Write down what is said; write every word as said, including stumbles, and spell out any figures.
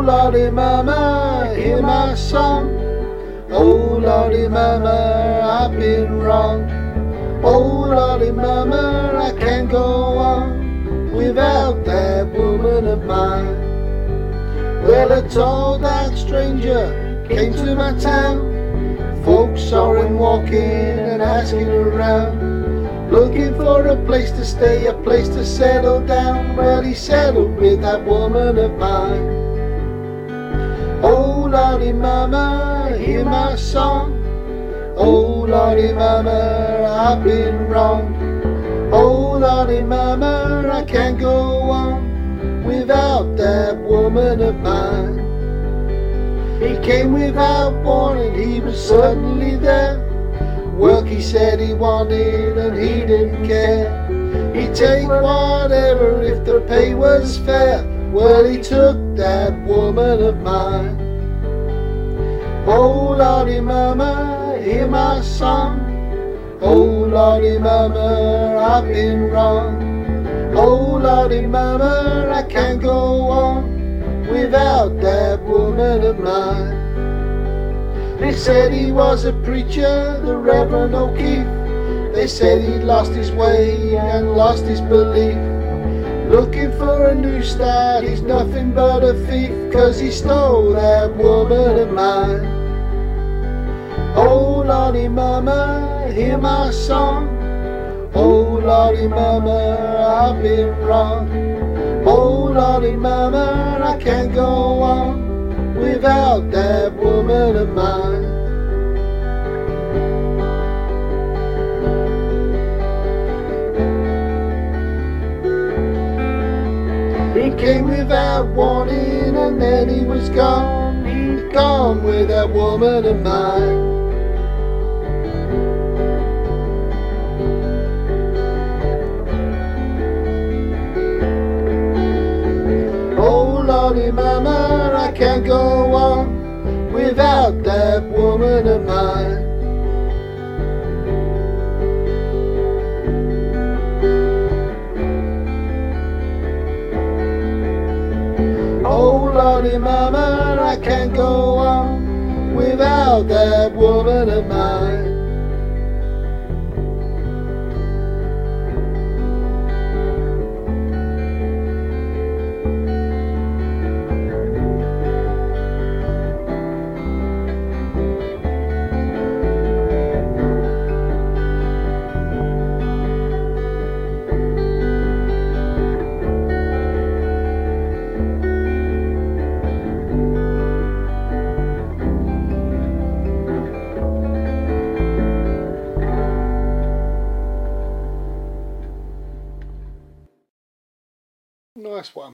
Lordy Mama, hear my song. Oh Lordy Mama, I've been wrong. Oh Lordy Mama, I can't go on without that woman of mine. Well, a tall dark stranger came to my town. Folks saw him walking and asking around, looking for a place to stay, a place to settle down. Well, he settled with that woman of mine. Oh Lordy Mama, hear my song. Oh Lordy Mama, I've been wrong. Oh Lordy Mama, I can't go on without that woman of mine. He came without warning, he was suddenly there. Work he said he wanted and he didn't care. He'd take whatever if the pay was fair. Well, he took that woman of mine. Oh Lordy Mama, hear my song. Oh Lordy Mama, I've been wrong. Oh Lordy Mama, I can't go on without that woman of mine. They said he was a preacher, the Reverend O'Keefe. They said he'd lost his way and lost his belief. Looking for a new start, he's nothing but a thief, 'cause he stole that woman of mine. Oh Lordy Mama, hear my song. Oh Lordy Mama, I've been wrong. Oh Lordy Mama, I can't go on without that woman of mine. He came without warning and then he was gone. He's gone with that woman of mine. Oh Lordy Mama, I can't go on without that woman of mine. Oh Lordy Mama, I can't go on without that woman of mine. Nice one.